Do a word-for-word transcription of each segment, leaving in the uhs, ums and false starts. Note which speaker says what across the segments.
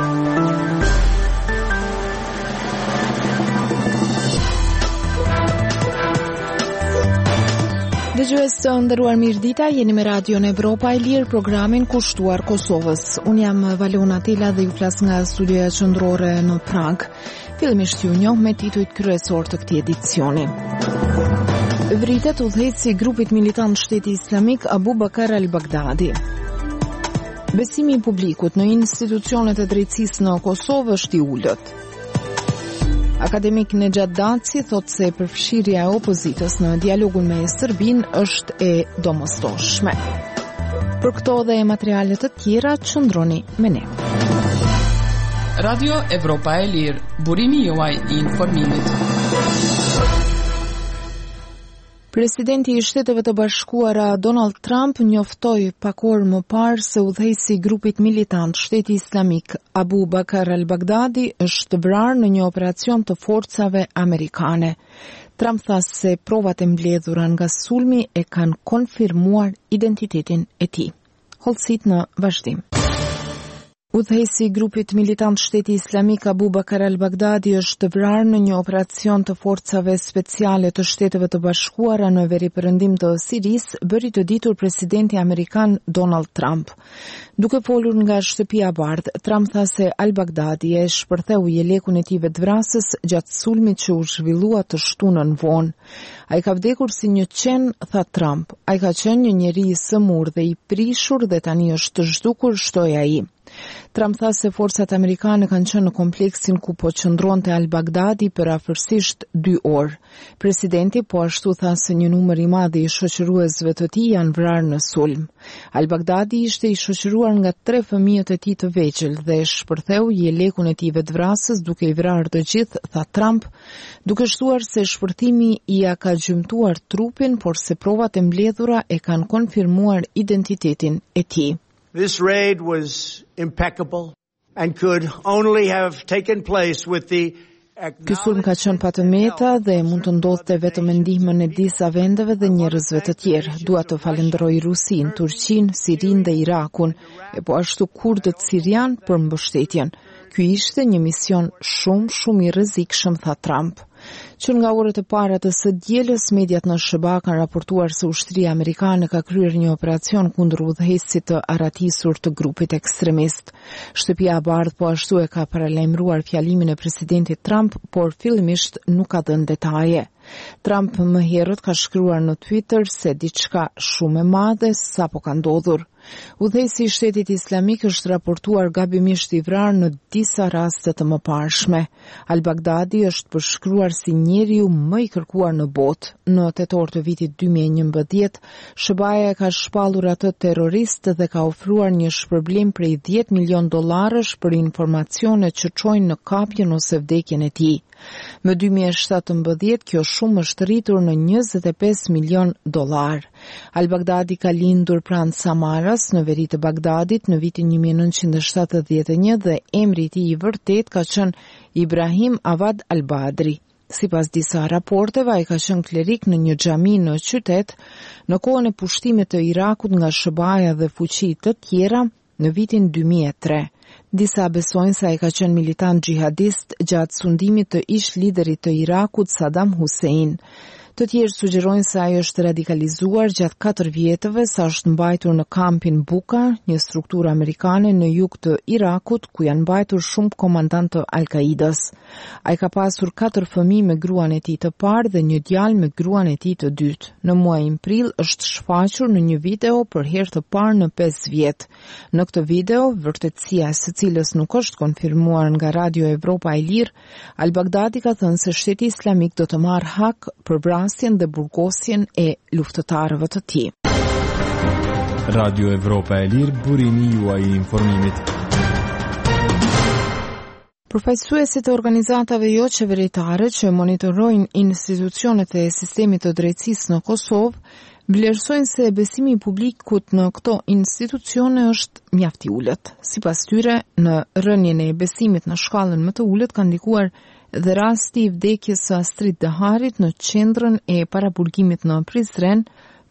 Speaker 1: Dëgjues të nderuar, mirëdita, jeni me Radion Evropa e Lirë, programin kushtuar Kosovës. Unë jam Valona Tela dhe ju flas nga studioja qendrore në Prag. Fillimisht ju njoh me titujt kryesor të këtij edicioni. Vritet udhëheci i grupit militant Shteti Islamik Abu Bakr al-Baghdadi. Besimi i publikut në institucionet e drejtësisë në Kosovë është i ulët. Akademik Nejat Daci thot se përfshirja e opozitës në dialogun me Serbinë është e domosdoshme. Për këto dhe materiale të tjera qëndroni me ne.
Speaker 2: Radio Evropa e Lirë, burimi juaj i informimit.
Speaker 1: Presidenti i Shteteve të Bashkuara Donald Trump njoftoi pak orë më parë se udhëheci i grupit militant Shteti Islamik Abu Bakr al-Baghdadi është vrarë në një operacion të forcave amerikane. Trump tha se provat e mbledhura nga sulmi e kanë konfirmuar identitetin e tij. Hollësit në vazhdim. Udhëheci i grupit militant Shteti Islamik Abu Bakr al-Baghdadi është vrarë në një operacion të forcave speciale të Shteteve të Bashkuara në veriperëndim të Sirisë, bëri të ditur presidenti amerikan Donald Trump. Duke folur nga shtëpia e Bardhë, Trump tha se al-Baghdadi e shpërtheu jelekun e tij vetvrasës gjatë sulmit që u zhvillua të shtunën vonë. Ai ka vdekur si një qen, tha Trump. Ai ka qenë një njeri i sëmurë dhe i prishur dhe tani është të zhdukur, shtoi ai. Trump tha se forcat amerikane kanë qenë në kompleksin ku po qëndronte al-Baghdadi për afërsisht dy orë. Presidenti po ashtu tha se një numër i madh i shoqëruesve të tij janë vrarë në sulm. Al-Baghdadi ishte i shoqëruar nga tre fëmijët e tij të vegjël dhe shpërtheu jelekun e tij vetvrasës duke i vrarë të gjithë, tha Trump, duke shtuar se shpërthimi i ia ka gjymtuar trupin, por se provat e mbledhura e kanë konfirmuar identitetin e tij.
Speaker 3: This raid was impeccable and could only have taken place with the
Speaker 1: Ky sulm ka qenë pa të meta dhe mund të ndodhte vetëm me ndihmën e disa vendeve dhe njerëzve të tjerë. Dua të falenderoj Rusinë, Turqinë, Sirinë dhe Irakun, e po ashtu kurdët sirian për mbështetjen. Ky ishte një mision shumë, shumë i rrezikshëm, tha Trump. Që nga orët e para të së dielës, mediat në S B A kanë raportuar se ushtria amerikane ka kryer një operacion kundër udhëheqësit të aratisur të grupit ekstremist. Shtëpia e Bardhë po ashtu e ka paralajmëruar fjalimin e presidentit Trump, por fillimisht nuk ka dhënë detaje. Trump më herët ka shkruar në Twitter se diçka shumë e madhe sapo ka ndodhur. Udhëheqësi i Shtetit Islamik është raportuar gabimisht i vrarë në disa raste të mëparshme. Al-Baghdadi është përshkruar si njeriu më i kërkuar në botë. Në tetor të vitit dy mijë e njëmbëdhjetë, S B A ka shpallur atë terrorist dhe ka ofruar një shpërblim prej dhjetë milion dollarësh për informacione që çojnë në kapjen ose vdekjen e tij. Më dy mijë e shtatëmbëdhjetë kjo shumë është rritur në njëzet e pesë milion dollar. Al-Baghdadi ka lindur pranë Samaras në veri të Bagdadit në vitin një mijë e nëntëqind e shtatëdhjetë e një dhe emri i tij i vërtet ka qenë Ibrahim Awad al-Badri. Sipas disa raporteve, ai ka qenë klerik në një xhami në qytet në kohën e pushtimit të Irakut nga S B A dhe fuqi të tjera në vitin dy mijë e tre. Disa besojnë se ai ka qenë militant xhihadist gjatë sundimit të ish liderit të Irakut Saddam Hussein. Të tjerë sugjerojnë se ai është radikalizuar gjatë katër vjetëve sa është mbajtur në kampin Buka, një strukturë amerikane në jug të Irakut, ku janë mbajtur shumë komandantë të Al-Qaidas. Ai ka pasur katër fëmijë me gruan e tij të parë dhe një djalë me gruan e tij të dytë. Në muajin prill është shfaqur në një video për herë të parë në pesë vjet. Në këtë video, vërtetësia e së cilës nuk është konfirmuar nga Radio Evropa e Lirë, Al-Baghdadi ka thënë se Shteti Islamik do të marrë hak për dhe burgosjen e luftëtarëve të tij.
Speaker 4: Radio Evropa e Lirë, burimi juaj i informimit.
Speaker 1: Përfaqësuesit e organizatave jo qeveritare që monitorojnë institucionet e sistemit të drejtësisë në Kosovë vlerësojnë se besimi i publikut në këto institucione është mjaft i ulët. Sipas tyre, në rënien e besimit në shkallën më të ulët ka ndikuar dhe rasti i vdekjes së Astrid Deharit në qendrën e paraburgimit në Prizren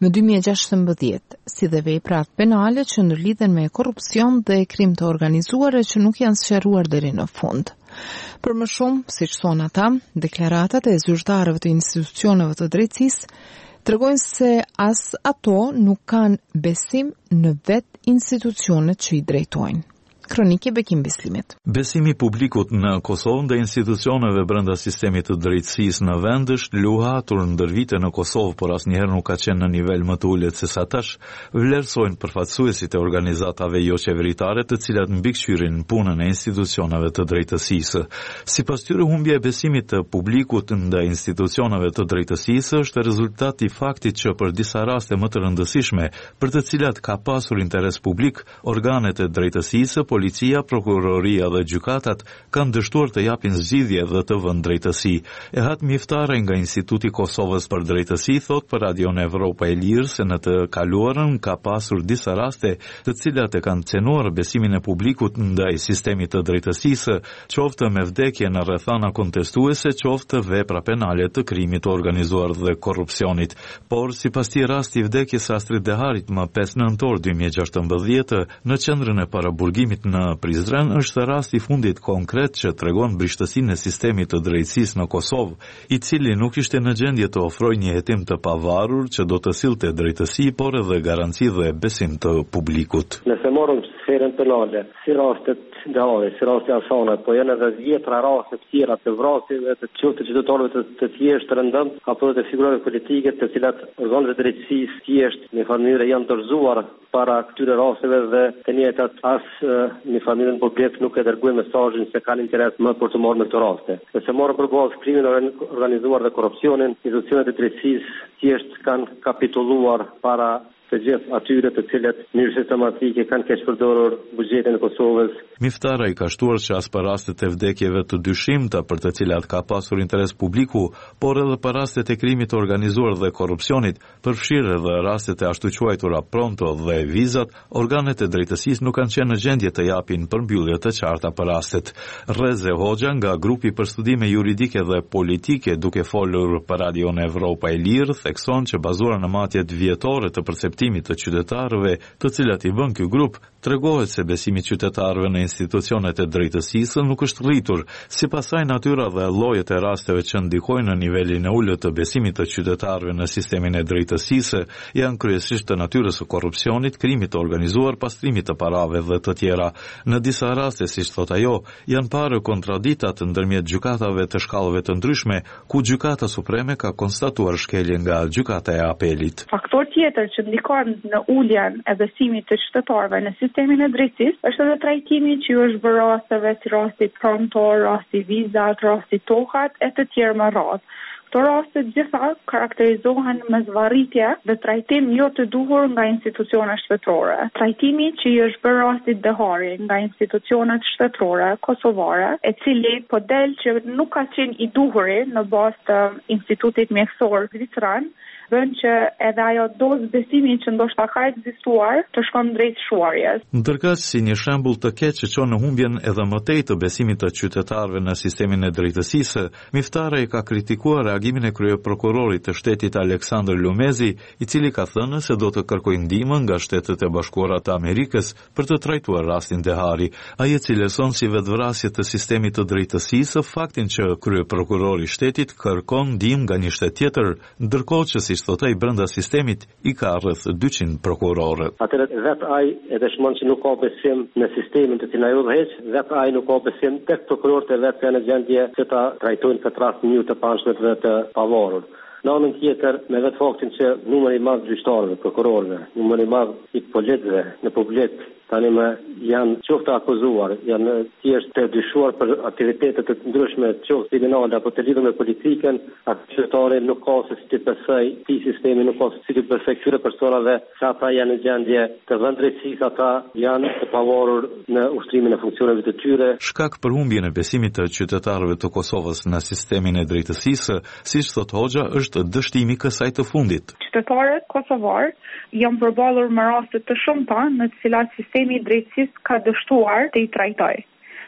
Speaker 1: më dy mijë e gjashtëmbëdhjetë, si dhe veprat penale që ndërlidhen me korrupsion dhe krim të organizuar që nuk janë sqaruar deri në fund. Për më shumë, siç thonë ata, deklaratat e zyrtarëve të institucioneve të drejtësisë tregojnë se as ato nuk kanë besim në vetë institucionet që i drejtojnë. Kronike Bekim Bislimit.
Speaker 5: Besimi publikut në Kosovë dhe institucioneve brenda sistemit të drejtësisë në vend është luhatur ndër vite në Kosovë, por asnjëherë nuk ka qenë në nivel më të ulët se sa tash, vlerësojnë përfaqësuesit e organizatave jo qeveritare të cilat mbikëqyrin punën e institucioneve të drejtësisë. Sipas tyre, humbja e besimit të publikut ndaj institucioneve të drejtësisë është rezultati i faktit që për disa raste më të rëndësishme, për të cilat ka pasur interes publik, organet e drejtësisë, policia, prokuroria dhe gjykatat kanë dështuar të japin zgjidhje dhe të vënë drejtësi. Ehat Miftare nga Instituti Kosovës për Drejtësi thot për Radion Evropa e Lirë se në të kaluarën ka pasur disa raste të cilat e kanë cenuar besimin e publikut ndaj sistemit të drejtësisë, qoftë me vdekje në rrethana kontestuese, qoftë vepra penale të krimit të organizuar dhe korrupsionit. Por sipas këtij rasti vdekjes së Astrid Deharit më pesë nëntor dy mijë e gjashtëmbëdhjetë në qendrën e paraburgimit në Prizren është rasti i fundit konkret që tregon brishtësinë e sistemit të drejtësisë në Kosovë, i cili nuk ishte në gjendje të ofrojë një hetim të pavarur që do të sillte drejtësi, por edhe garanci dhe besim të publikut.
Speaker 6: Nëse morëm sferën penale, si rastet Dehari, si rasti Asana, po janë edhe dhjetra raste të tjera të vrasjeve të qoftë qytetarëve të, të thjeshtë të rëndëm, apo të figurave politike të cilat organet e drejtësisë thjesht në mënyrë janë dorëzuar para këtyre rasteve dhe të njëjtat as në familjen publik nuk e dërguajnë mesazhin se kanë interes më për të marrë në këto raste. Nëse morëm përballë krimin organizuar dhe korrupsionin, institucionet e drejtësisë thjesht kanë kapitulluar para të gjithë atyre të cilët në mënyrë sistematike kanë keq përdorur buxhetin e Kosovës.
Speaker 5: Miftara i ka shtuar që as për rastet e vdekjeve të dyshimta për të cilat ka pasur interes publiku, por edhe për rastet e krimit të organizuar dhe korrupsionit, përfshirë edhe rastet e ashtu quajtura pronto dhe vizat, organet e drejtësisë nuk kanë qenë në gjendje të japin përmbyllje të qarta për rastet. Reze Hoxha nga grupi për studime juridike dhe politike, duke folur për Radion Evropa e Lirë, thekson që bazuar në matjet vjetore të perceptimit të qytetarëve, të cilat i bën ky grup, tregohet se besimi i qytetarëve në institucionet e drejtësisë nuk është rritur. Sipas saj, natyra dhe llojet e rasteve që ndikojnë në nivelin e ulët të besimit të qytetarëve në sistemin e drejtësisë janë kryesisht të natyrës së korrupsionit, krimit të organizuar, pastrimit të parave dhe të tjera. Në disa raste, siç thot ajo, janë parë kontradiktat ndërmjet gjykatave të shkallëve të ndryshme, ku Gjykata Supreme ka konstatuar shkelje nga Gjykata e Apelit.
Speaker 7: Faktor tjetër që ndikon në uljen e besimit të qytetarëve në sistemin e drejtësisë është edhe trajtimi që është bërë rasteve si rasti pronto, rasti vizat, rasti tokat e të tjerë më radhë. Këto raste gjitha karakterizohen me zvarritje dhe trajtim jo të duhur nga institucionet shtetërore. Trajtimi që i është bërë rastit Dehari nga institucionet shtetërore kosovare, e cili po del që nuk ka qenë i duhuri në bazë të Institutit Mjekësor Zvicran, bën që edhe ajo dozë besimi që ndoshta ka ekzistuar të shkon drejt shuarjes.
Speaker 5: Ndërkësh, si një shembull të keq që çon në humbjen edhe më tej të besimit të qytetarëve në sistemin e drejtësisë, Miftare i ka kritikuar reagimin e kryeprokurorit të shtetit Aleksandr Lumezi, i cili ka thënë se do të kërkojë ndihmë nga Shtetet e Bashkuara të Amerikës për të trajtuar rastin Dehari. Ai e cilëson si vetvrasje të sistemit të drejtësisë faktin që kryeprokurori i shtetit kërkon ndihmë nga një shtet tjetër, ndërkohë që si thot ai brenda sistemit i ka rreth dyqind prokurorë.
Speaker 6: Atëherë vetë ai e dëshmon që nuk ka besim në sistemin të cilë ai udhëheq, vetë ai nuk ka besim tek prokurorët e vetë janë në gjendje që ta trajtojnë këtë rast një të panshme dhe të pavarur. Në anën tjetër, me vetë faktin që numri i madh gjyqtarëve, prokurorëve, numri i madh i policëve në publik tani më janë qoftë akuzuar, janë thjesht të dyshuar për aktivitete të ndryshme, qoftë kriminale apo të lidhur me politikën, atë qytetari nuk ka se si të besoj, ti sistemi nuk ka se si të besoj këtyre personave, se ata janë në gjendje të vënë drejtësisë, ata janë të pavarur në ushtrimin e funksioneve të tyre.
Speaker 5: Shkak për humbjen e besimit të qytetarëve të Kosovës në sistemin e drejtësisë, siç thot Hoxha, është dështimi kësaj të fundit.
Speaker 7: Qytetarët kosovar janë përballur me raste të shumta në të cilat sistemi i drejtësisë ka dështuar të i trajtojë.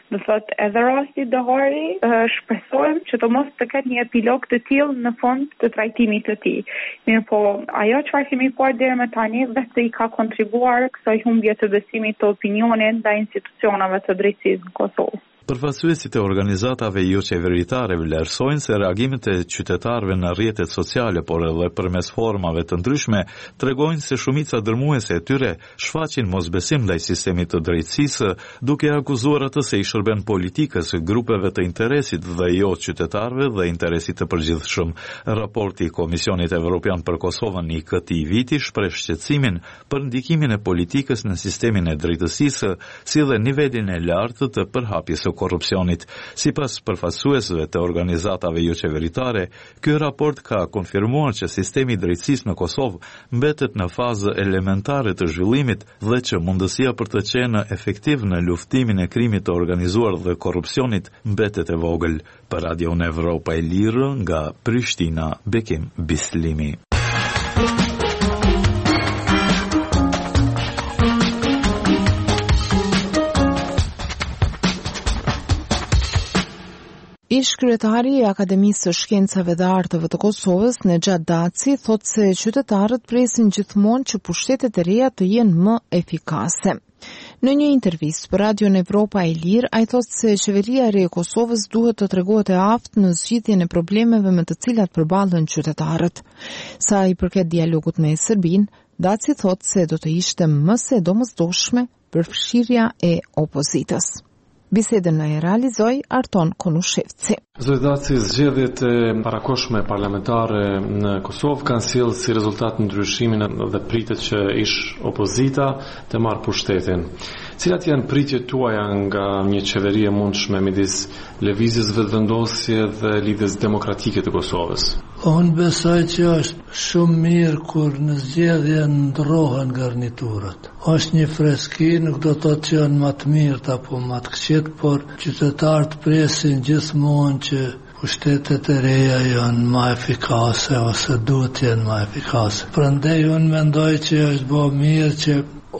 Speaker 7: Do thotë edhe rasti Dohari shpresojmë që të mos të ketë një epilog të tillë në fund të trajtimit të tij. Mirë po, ajo çfarë kemi parë deri më tani vetë i ka kontribuar kësaj humbje të besimit të opinionit ndaj institucioneve të drejtësisë në Kosovë.
Speaker 5: Përfaqësuesit e organizatave jo qeveritare vlerësojnë se reagimet e qytetarëve në rrjetet sociale, por edhe përmes formave të ndryshme, tregojnë se shumica dërmuese e tyre shfaqin mosbesim ndaj sistemit të drejtësisë, duke akuzuar atë se i shërben politikës, grupeve të interesit dhe jo qytetarëve dhe interesit të përgjithshëm. Raporti i Komisionit Evropian për Kosovën i këtij viti shpreh shqetësimin për ndikimin e politikës në sistemin e drejtësisë, si dhe nivelin e lartë të përhapjes së korrupsionit. Sipas përfaqësuesve të organizatave jo qeveritare, ky raport ka konfirmuar që sistemi i drejtësisë në Kosovë mbetet në fazë elementare të zhvillimit dhe që mundësia për të qenë efektiv në luftimin e krimit të organizuar dhe korrupsionit mbetet e vogël. Për Radio Evropa e Lirë nga Prishtina, Bekim Bislimi.
Speaker 1: Ish kryetari i Akademisë së Shkencave dhe Arteve të Kosovës, Nexhat Daci, thotë se qytetarët presin gjithmonë që pushtetet e reja të jenë më efikase. Në një intervistë për Radio Evropa e Lirë, ai thotë se qeveria e re e Kosovës duhet të tregohet e aftë në zgjidhjen e problemeve me të cilat përballen qytetarët. Sa i përket dialogut me Serbinë, Daci thotë se do të ishte më së domosdoshme përfshirja e opozitës. Bisedën e realizoi Arton Konushevci.
Speaker 8: Zoti Daci, zgjedhjet e parakohshme parlamentare në Kosovë kanë sjellë si rezultat ndryshimin dhe pritet që ish opozita të marrë pushtetin. Cilat janë pritjet tuaja nga një qeveri e mundshme midis lëvizjes vetëvendosje dhe lidhjes demokratike të Kosovës?
Speaker 9: Unë besoj që është shumë mirë kur në zgjedhje ndrohen garniturat. Është një freski, nuk do të thotë që janë më të mirë apo më të këqit, por qytetarët presin gjithmonë që pushtetet e reja janë më efikase ose duhet të jenë më efikase. Prandaj unë mendoj që është bërë mirë që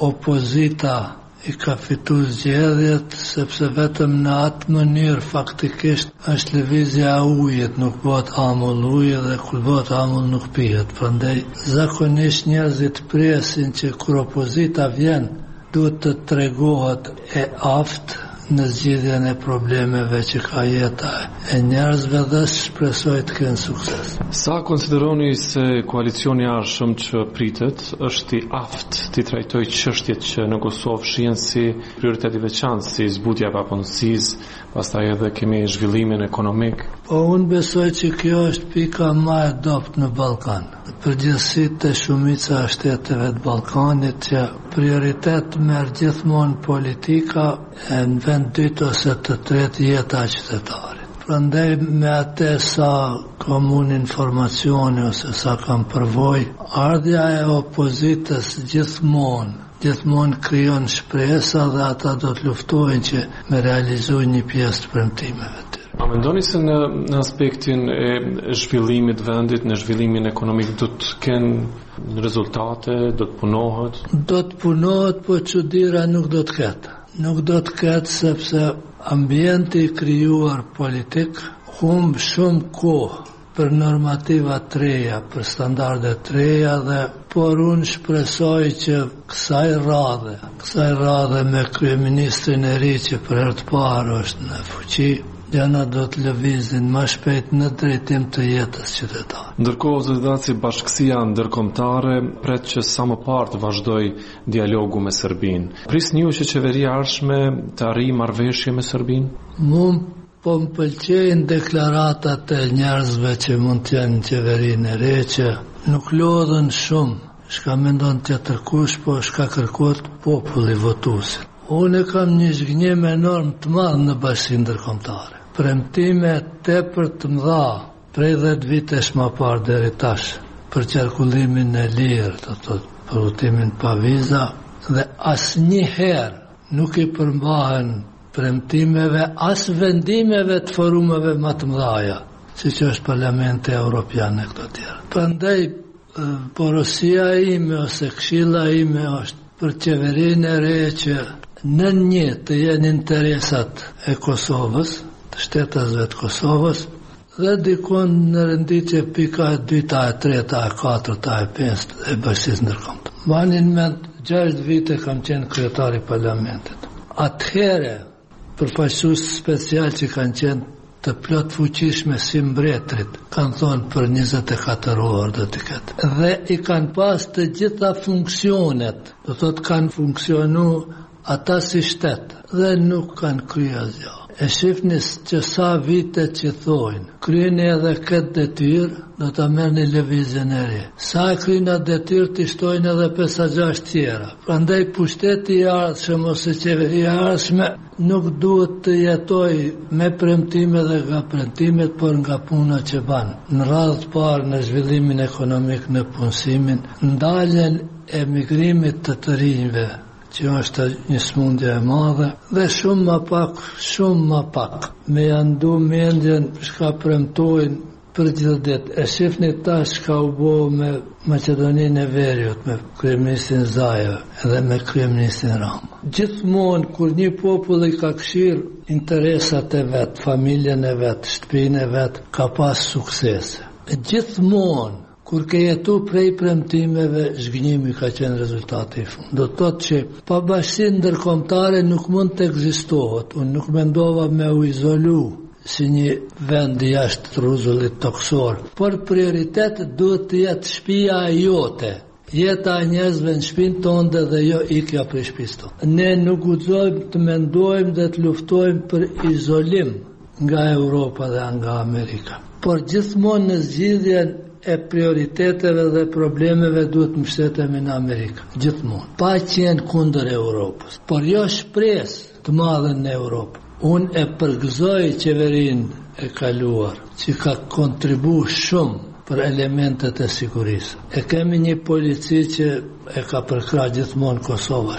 Speaker 9: opozita i ka fitu zgjedhjet, sepse vetëm në atë mënyrë faktikisht është lëvizja e ujit, nuk bëhet amull ujë dhe kur bëhet amull nuk pihet. Prandaj zakonisht njerëzit presin që kur opozita vjen, duhet të tregohet e aftë në zgjidhjen e problemeve që ka jeta e njerëzve dhe shpresoj të kenë sukses.
Speaker 8: Sa konsideroni se koalicioni i ardhshëm që pritet është i aftë të trajtojë çështjet që në Kosovë shihen si prioritet i veçantë, si zbutja e papunësisë, pastaj edhe kemi zhvillimin ekonomik?
Speaker 9: Po unë besoj që kjo është pika më e dobët në Ballkan. Përgjithësi të shumica e shteteve të Ballkanit që prioritet merr gjithmonë politika e në vend dytë ose të tretë jeta e qytetarit. Prandaj me atë sa kam unë informacione ose sa kam përvojë, ardhja e opozitës gjithmonë gjithmonë krijon shpresa dhe ata do të luftojnë që me realizojnë një pjesë të premtimeve të tyre.
Speaker 8: A mendoni se në, në aspektin e zhvillimit vendit, në zhvillimin ekonomik do të kenë rezultate, do të punohet?
Speaker 9: Do të punohet, po çuditëra nuk do të ketë. Nuk do të ketë sepse ambienti i krijuar politik humb shumë kohë për normativa të reja, për standarde të reja dhe por unë shpresoj që kësaj radhe, kësaj radhe me kryeministrin e ri që për herë të parë është në fuqi, gjëna do të lëvizin më shpejt në drejtim të jetës qytetarë.
Speaker 8: Ndërkohë, zoti Daci, bashkësia ndërkombëtare pret që sa më parë të vazhdoj dialogu me Serbinë. Prisni ju që qeveria e ardhshme të arrijë marrëveshje me Serbinë?
Speaker 9: Mund po më pëlqejnë deklaratat e njerëzve që mund të jenë në qeverinë e re që nuk lodhen shumë, shka mendon tjetër kush, po shka kërkot populli votuesit. Unë kam një zhgënjim enorm të madh në bashkinë ndërkombëtare. Premtime tepër të mëdha prej dhjetë vitesh më parë deri tash për qarkullimin e lirë, të thotë për udhëtimin pa viza dhe asnjëherë nuk i përmbahen premtimeve as vendimeve të forumeve më të mëdha, siç është Parlamenti Evropian e këto tjera. Prandaj porosia ime ose këshilla ime është për qeverinë e re që në një të jenë interesat e Kosovës, të shtetasve të Kosovës, dhe dikon në rënditje pika e dyta, e treta, e katërta, e pestë e bashkisë ndërkombëtare. Banin me gjashtë vite kam qenë kryetari parlamentit. Atëhere, përfaqësues special që kanë qenë të plot fuqishme si mbretrit, kanë thonë për njëzet e katër orë dhe të ketë. Dhe i kanë pas të gjitha funksionet, do thotë kanë funksionu ata si shtetë, dhe nuk kanë kryer asgjë. E shifnis që sa vite që thojnë, kryeni edhe këtë detyrë, do të merë një lëvizjen e re. Sa e kryena detyrë të shtojnë edhe pesë gjashtë tjera. Prandaj pushteti i ardhshëm ose qeveria e ardhshme nuk duhet të jetoj me premtime dhe nga premtimet, por nga puna që banë. Në radhë të parë në zhvillimin ekonomik, në punësimin, ndaljen e migrimit të të rinjve, që është një smundje e madhe, dhe shumë ma pak, shumë ma pak, me janë du mendjen shka premtojnë për gjithë ditë. E shifni ta shka u bo me Macedoninë e Veriut, me kryeministrin Zaev edhe me kryeministrin Rama. Gjithmonë, kur një popull i ka këshirë interesat e vetë, familjen e vetë, shtëpinë e vetë, ka pas suksese. Gjithmonë, kur ke jetu prej premtimeve, zhgënjimi ka qenë rezultati i fundit. Do të thotë që pabashkësinë ndërkombëtare nuk mund të ekzistohet. Unë nuk mendova me u izolu si një vend jashtë rruzullit toksor, por prioritet duhet të jetë shtëpia jote. Jeta e njerëzve në shtëpinë tonë dhe jo ikja prej shtëpisë tonë. Ne nuk guxojmë të mendojmë dhe të luftojmë për izolim nga Europa dhe nga Amerika. Por gjithmonë në zgjidhjen e prioriteteve dhe problemeve duhet të mbështetemi në Amerikë, gjithmonë. Pa qenë kundër Europës, por jo shpresë të madhe në Europë. Unë e përgëzoj qeverinë e kaluar, që ka kontribu shumë për elementet e sigurisë. E kemi një polici që e ka përkra gjithmonë Kosova,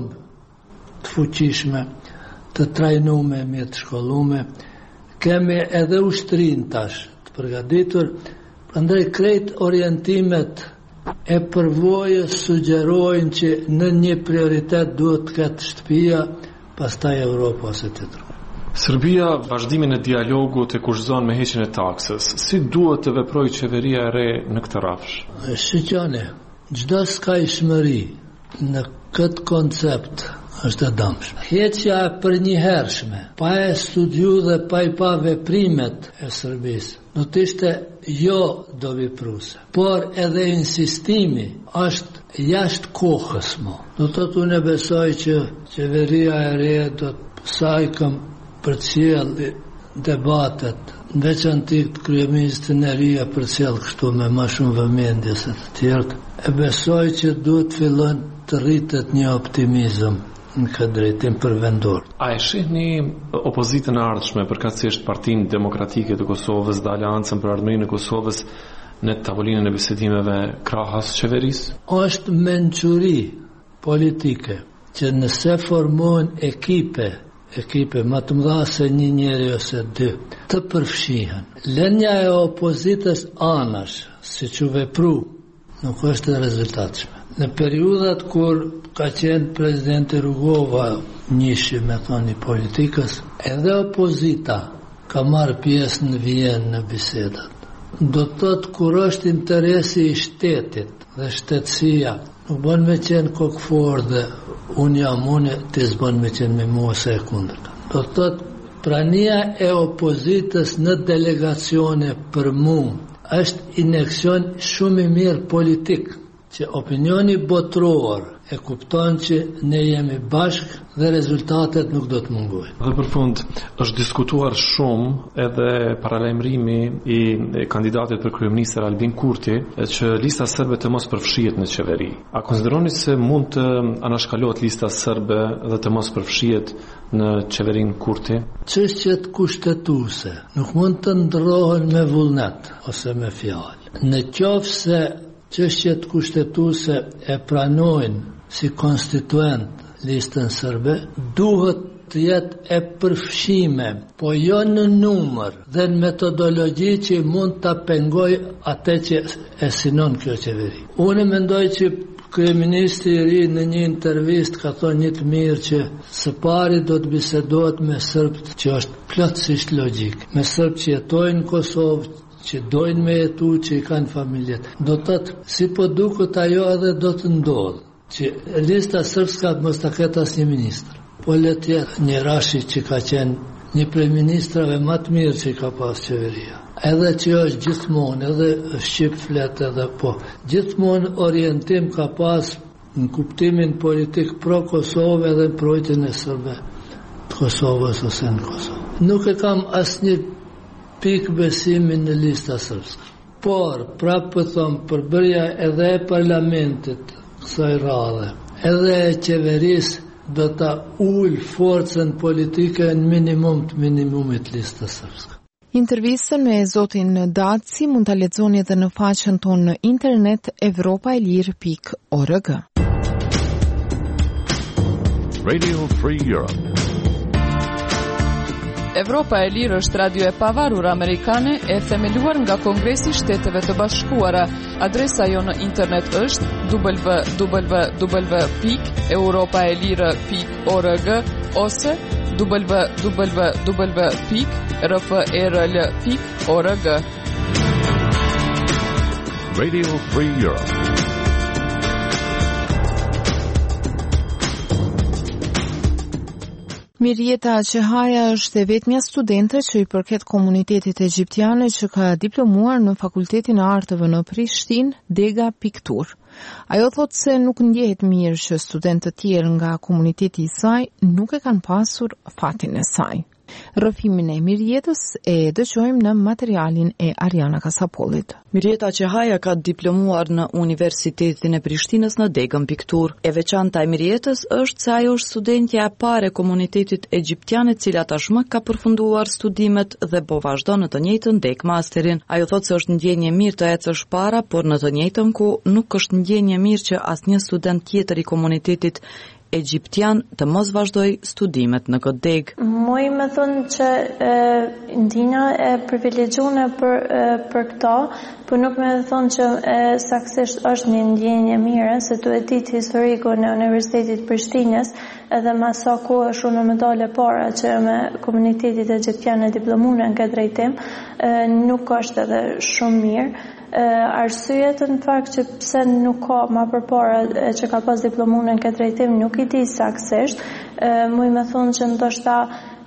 Speaker 9: shumë të fuqishme, të trajnume, mirë të shkollume. Kemi edhe ushtrin tash, të përgatitur. Andaj krejt orientimet e përvojës sugjerojnë që në një prioritet duhet të ketë shtëpia, pastaj Europa ose të tjetër.
Speaker 8: Serbia vazhdimin e dialogut e kushton me heqjen e taksës. Si duhet të veprojë qeveria e re në këtë rrafsh?
Speaker 9: Shqyqane, çdo skajshmëri në këtë koncept është e dëmshme. Heqja e përnjëhershme, pa e studiu dhe pa i pa veprimet e Serbisë, do të ishte jo dovipruese, por edhe insistimi është jashtë kohës mo. Do të të unë besoj që qeveria e re do të sajkëm për cilë debatet, në veçanti të kryeministrin e ri për cilë kështu me ma shumë vëmendje se të tjertë, e besoj që duhet fillon të rritet një optimizëm në këtë drejtim për vendor.
Speaker 8: A e shihni opozitën e ardhshme, përkatësisht Partinë Demokratike të Kosovës dhe Aleancën për Ardhmërinë e Kosovës në tavolinën e bisedimeve krahas qeverisë?
Speaker 9: Është mençuri politike që nëse formohen ekipe, ekipe më të mëdha se një njeri ose dy, të përfshihen. Lënia e opozitës anash, siç u vepru, nuk është e rezultatshme. Në periudat kur ka qenë presidenti Rugova njëshi me thoni politikës, edhe opozita ka marrë pjesë në Vjenë në bisedat. Do të thotë kur është interesi i shtetit dhe shtetësia, nuk bën me qenë kokfor dhe unë jam unë, të zbën me qenë me mua se e kundërta. Do të thotë prania e opozitës në delegacione për mu është injekcion shumë i mirë politik, që opinioni botror e kupton që ne jemi bashkë dhe rezultatet nuk do të mungojnë.
Speaker 8: Dhe për fund, është diskutuar shumë edhe paralajmërimi i kandidatit për kryeministër Albin Kurti që lista serbe të mos përfshihet në qeveri. A konsideroni se mund të anashkalohet lista serbe dhe të mos përfshihet në qeverinë Kurti?
Speaker 9: Çështjet kushtetuese nuk mund të ndrohen me vullnet ose me fjalë. Në qoftë se çështjet kushtetuese e pranojnë si konstituent listën serbe, duhet të jetë e përfshime, po jo në numër dhe në metodologji që mund të pengoj atë që e sinon kjo qeveri. Unë mendoj që Kryeministri i ri në një intervistë ka thënë një të mirë që së pari do të bisedohet me serbët, që është plotësisht logjik. Me serbë që jetojnë në Kosovë, që dojnë me jetu, që i kanë familjet. Do të thotë, si po duket ajo edhe do të ndodhë, që lista sërbska mos ta ketë asnjë ministër. Po le të jetë një Rashi që ka qenë një prej ministrave më të mirë që ka pas qeveria. Edhe që është gjithmonë, edhe Shqip flet edhe po. Gjithmonë orientim ka pas në kuptimin politik pro Kosovë edhe projtin e sërbe të Kosovës ose në Kosovë. Nuk e kam asnjë pikë besimin në lista sërbska. Por, prapë për thomë, përbërja edhe e parlamentit kësaj radhe, edhe e qeverisë do ta ul forcën politike në minimum të minimumit lista sërbska.
Speaker 1: Intervistën me zotin Daci mund ta lexoni edhe në faqen tonë në internet evropa e lirë pikë org.
Speaker 10: Radio Free Europe.
Speaker 2: Evropa e Lirë është radio e pavarur amerikane e themeluar nga Kongresi i Shteteve të Bashkuara. Adresa jo në internet është w w w pikë europa e lirë pikë org ose w w w pikë r f e r l pikë org.
Speaker 10: Radio Free Europe.
Speaker 1: Mirjeta Qehaja është e vetmja studente që i përket komunitetit egjiptiane që ka diplomuar në Fakultetin e Arteve në Prishtinë, Dega Piktur. Ajo thotë se nuk ndjehet mirë që studentë të tjerë nga komuniteti i saj nuk e kanë pasur fatin e saj. Rrëfimin e Mirjetës e dëgjojmë në materialin e Ariana Kasapolit.
Speaker 11: Mirjeta Qehaja ka diplomuar në Universitetin e Prishtinës në Degën Piktur. E veçanta e Mirjetës është se ajo është studentja e parë e komunitetit egjiptian e cila tashmë ka përfunduar studimet dhe po vazhdon në të njëjtën Deg masterin. Ajo thotë se është ndjenjë mirë të ecësh para, por në të njëjtën kohë nuk është ndjenjë mirë që asnjë student tjetër i komunitetit egjiptian të mos vazhdoj studimet në këtë deg.
Speaker 12: Moj me thonë që e, ndina e privilegjuar për, e, për këta, por nuk me thonë që e, saksisht është një ndjenje mire, se tu e ditë historiku në Universitetit Prishtinës, edhe ma sa kohë është unë medale para që me komunitetit egjiptian e diplomuar në këtë drejtim, e, nuk është edhe shumë mirë. Arsyet në fakt që pse nuk ka ma përpara që ka pas diplomuar në këtë drejtim nuk i di saksisht, muj me thonë që ndoshta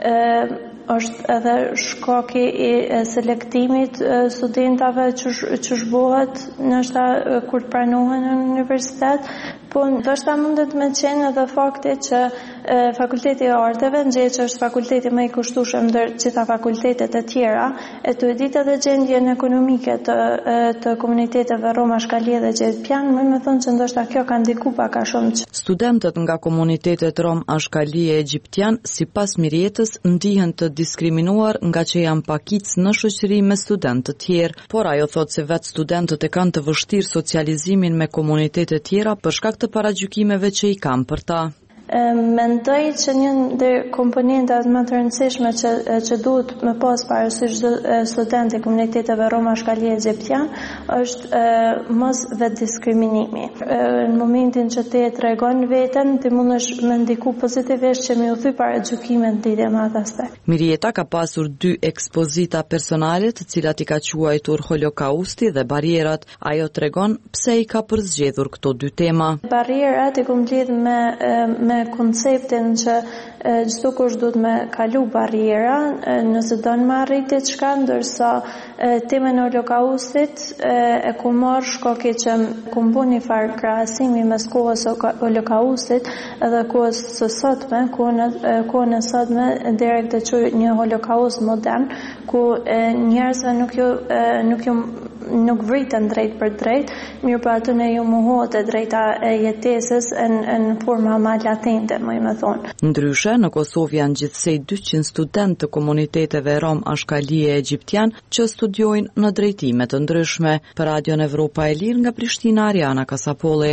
Speaker 12: është edhe shkaki i selektimit studentave që, që shbohet nështë kur të pranohen në universitet, po ndoshta mundet me qenë edhe fakti që e, Fakulteti i Arteve, nxjerrë që është fakulteti më i kushtueshëm ndër gjitha fakultetet e tjera, e të ditë edhe gjendjen ekonomike të, e, të komuniteteve Roma Shkalie dhe Gjepian, më me thonë që ndoshta kjo ka ndikuar pak a shumë. Që...
Speaker 11: Studentët nga komunitetet Rom Ashkalie Egjiptian, sipas Mirjetës, ndihen të diskriminuar nga që janë pakic në shoqëri me studentë të tjerë, por ajo thotë se vetë studentët e kanë të vështirë socializimin me komunitete tjera për shkak të paragjykimeve që i kanë për ta.
Speaker 12: Mendoj që një ndër komponentat më të rëndësishme që, që duhet me pas parasysh çdo student e komuniteteve Roma Shkalie Egjiptian është e, mos vetë diskriminimi. E, në momentin që ti e tregon veten, ti mundesh me ndiku pozitivisht që mi u thy paragjykimet lidhje me atë aspekt.
Speaker 11: Mirjeta ka pasur dy ekspozita personale, të cilat i ka quajtur Holokausti dhe barierat. Ajo tregon pse i ka përzgjedhur këto dy tema.
Speaker 12: Barierat i kam lidh me me konceptin që çdo kush duhet me kalu barriera nëse don me arrit diçka, ndërsa temën e Holokaustit e ku marr shkaki që ku bën një farë krahasimi mes kohës së Holokaustit edhe kohës së sotme, kohën e sotme direkt të çoj një Holokaust modern ku njerëzve nuk ju nuk ju nuk vritën drejt për drejt, mirë për aty ne ju mohohet e drejta e jetesës në, në forma më latente, më i me thonë.
Speaker 11: Ndryshe, në Kosovë janë gjithsej dyqind studentë të komuniteteve Rom Ashkalie Egjiptian që studiojnë në drejtime të ndryshme. Për Radion Evropa e Lirë nga Prishtina, Ariana Kasapolli.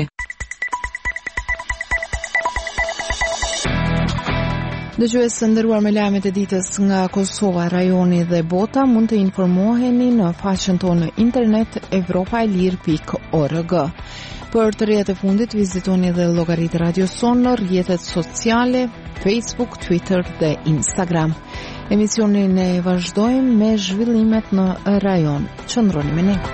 Speaker 1: Dëgjues të nderuar, me lajmet e ditës nga Kosova, rajoni dhe bota, mund të informoheni në faqen tonë në internet evropa e lirë pikë org. Për të rrjetet e fundit, vizitoni dhe llogaritë Radio Son në rrjetet sociale, Facebook, Twitter dhe Instagram. Emisionin e vazhdojmë me zhvillimet në rajon. Qëndroni me ne.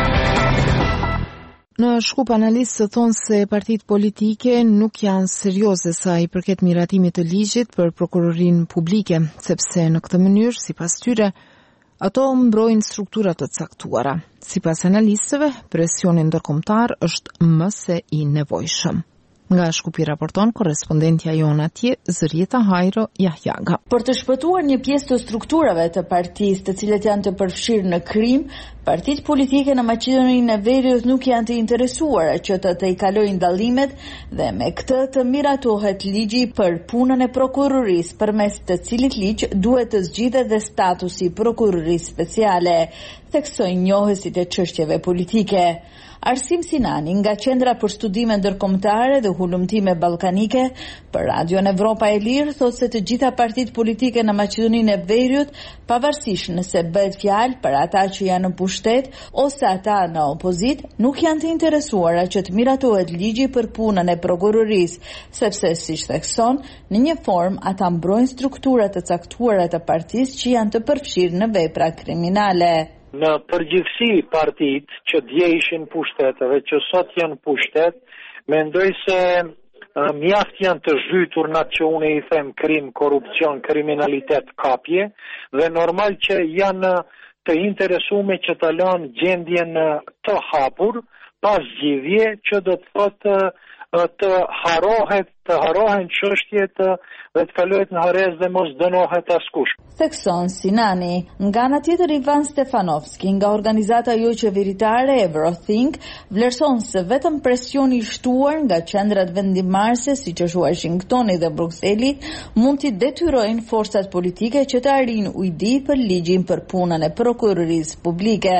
Speaker 1: Në Shkup analistët thonë se partitë politike nuk janë serioze sa i përket miratimit të ligjit për prokurorinë publike, sepse në këtë mënyrë, sipas tyre, ato mbrojnë struktura të caktuara. Sipas analistëve, presioni ndërkombëtar është më se i nevojshëm. Nga Shkupi raporton korespondentja jonë atje, Zërieta Hajro Jahjaga.
Speaker 13: Për të shpëtuar një pjesë të strukturave të partisë, të cilët janë të përfshirë në krim, partitë politike në Maqedoninë e Veriut nuk janë të interesuara që të tejkalojnë dallimet dhe me këtë të miratohet ligji për punën e prokurorisë, përmes të cilit ligj duhet të zgjidhet dhe statusi prokurorisë speciale, theksojnë njohësit e çështjeve politike. Arsim Sinani nga Qendra për Studime Ndërkombëtare dhe Hulumtime Ballkanike për Radion Evropa e Lirë thotë se të gjitha partitë politike në Maqedoninë e Veriut, pavarësisht nëse bëhet fjalë për ata që janë në pushtet ose ata në opozit, nuk janë të interesuara që të miratohet ligji për punën e prokurorisë, sepse siç thekson, në një formë ata mbrojnë strukturat të caktuara të partisë që janë të përfshirë në vepra kriminale.
Speaker 14: Në përgjithësi partitë që dje ishin pushteteve, që sot janë pushtet, mendoj se uh, mjaft janë të zhytur në atë që unë i them krim, korupcion, kriminalitet, kapje, dhe normal që janë të interesume që të lanë gjendjen të hapur, pas zgjidhje që do të thotë të harohet, të harohen çështjet dhe të kalohet në harez dhe mos dënohet askush.
Speaker 13: Thekson Sinani. Nga ana tjetër, Ivan Stefanovski nga organizata jo qeveritare Eurothink vlerëson se vetëm presioni i shtuar nga qendrat vendimmarrëse siç është Washingtoni dhe Brukseli mund t'i detyrojnë forcat politike që të arrijnë ujdi për ligjin për punën e prokurorisë publike.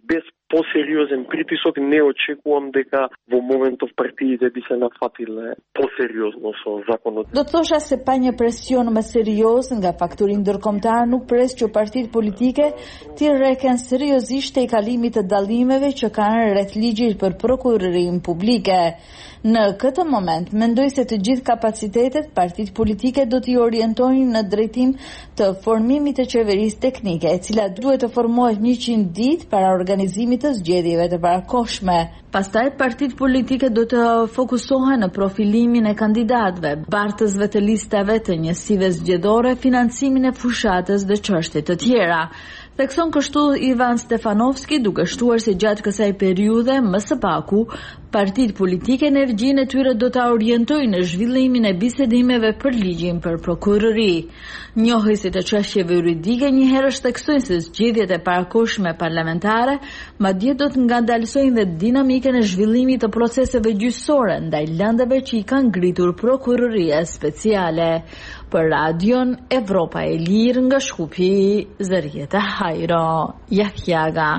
Speaker 15: Po seriozën, priti sot ne očekujem дека во моментов партиите би се нафатиле по сериозно со законот.
Speaker 13: Do të thosha se pa një presion më serioz nga faktori ndërkombëtar nuk pres që partitë politike të rreken seriozisht te kalimit të dallimeve që kanë rreth ligjit për prokurorinë publike. Në këtë moment, mendoj se të gjithë kapacitetet partitë politike do t'i orientojnë në drejtim të formimit të qeverisë teknike, e cila duhet të formohet njëqind ditë para organizimit të zgjedhjeve të parakohshme. Pastaj partitë politike do të fokusohen në profilimin e kandidatëve, bartësve të listave të njësive zgjedhore, financimin e fushatës dhe çështje të tjera. Thekson kështu Ivan Stefanovski, duke shtuar se gjatë kësaj periudhe, më së paku, partitë politike energjinë e tyre do ta orientojnë në zhvillimin e bisedimeve për ligjin për prokurori. Njohësit e çështjeve juridike njëherësh theksojnë se zgjedhjet e parakohshme parlamentare madje do të ngandalsojnë dhe dinamikën e zhvillimit të proceseve gjyqësore ndaj lëndave që i kanë ngritur prokuroria speciale. Për Radion Evropa e Lirë nga Shkupi, Zërieta Hajro Jahjaga.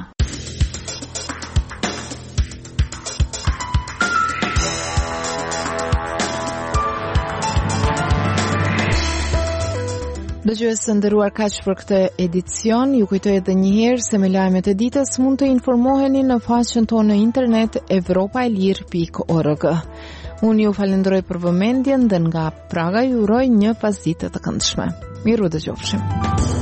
Speaker 1: Dëgjues të nderuar, kaq për këtë edicion. Ju kujtoj edhe një herë se me lajmet e ditës mund të informoheni në faqen tonë në internet evropa e lirë pikë org. Unë ju falenderoj për vëmendjen dhe nga Praga ju uroj një pasditë të këndshme. Miru dëgjofshim.